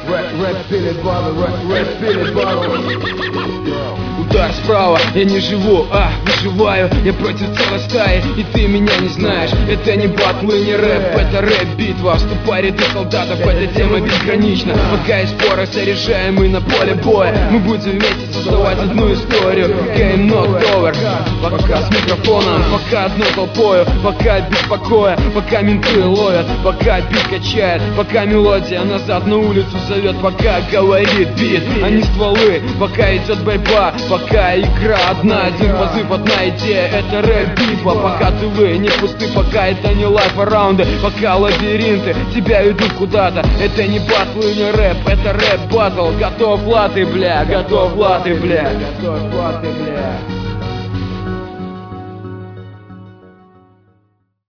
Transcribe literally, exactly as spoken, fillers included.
рэп перед батл, рэп перед батл. Удар справа, я не живу, а выживаю. Я против целой стаи, и ты меня не знаешь. Это не батл и не рэп, это рэп-битва. Вступай в ряды солдатов, эта тема безгранична. Пока есть споры, заряжаем мы на поле боя. Мы будем вместе создавать одну историю. Game not over. Пока с микрофоном, пока одной толпою, пока без покоя, пока менты ловят, пока бит качает, пока мелодия назад на улицу зовет, пока говорит бит, а не стволы, пока идет борьба, пока игра одна, один позыв, одна идея, это рэп-битва. Пока ты вы не пусты, пока это не лайф, а раунды, пока лабиринты тебя ведут куда-то. Это не батл и не рэп, это рэп-баттл. Готов латы, бля, готов латы, бля, готов латы, бля.